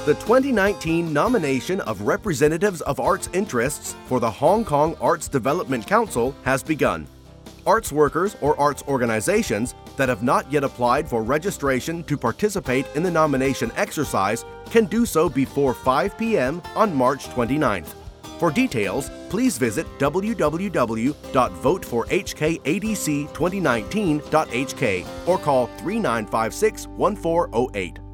The 2019 nomination of representatives of arts interests for the Hong Kong Arts Development Council has begun. Arts workers or arts organizations that have not yet applied for registration to participate in the nomination exercise can do so before 5 p.m. on March 29th. For details, please visit www.voteforhkadc2019.hk or call 3956-1408.